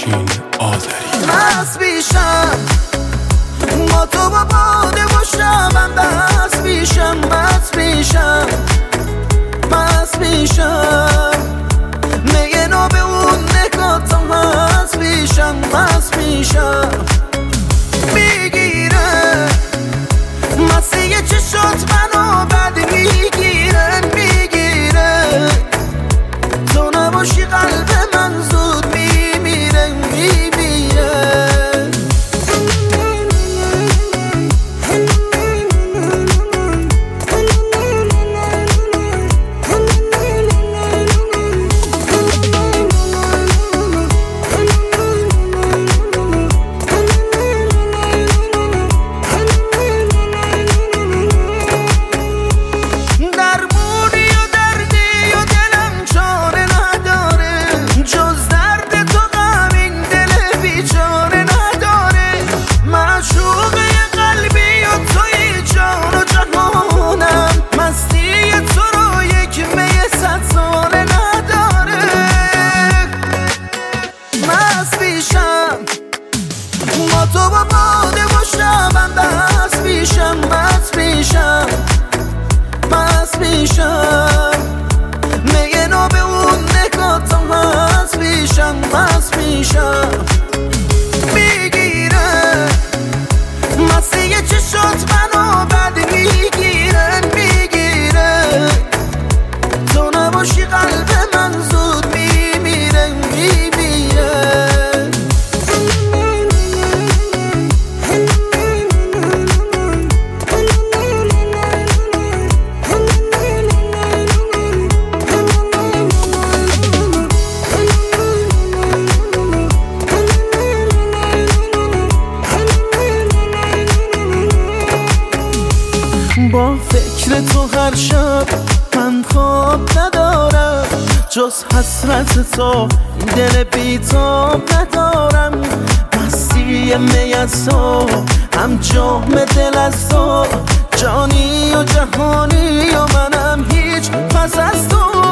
متین آذری. مست میشم با تو با باده و شبم، بس میشم مست میشم مست میشم، میگه نو به اون نگاتم مست میشم مست میشم، میگیره مسیح چشات منو بد میگیره میگیره، تو نباشی قلب من زود میمیره میمیره. با تو با باده و شبم، بس میشم مست میشم مست میشم، میگه نو به اون نگاتم مست میشم مست میشم، میگیره مسیح چشات منو بد میگیره میگیره، تو نباشی قلب من زود میمیره میمیره. با فکر تو هر شب من خواب ندارم، جز حسرت تو این دل بیتاب ندارم، مستی می از تو هم جام دل از تو، جانی و جهانی و منم هیچ پس از تو.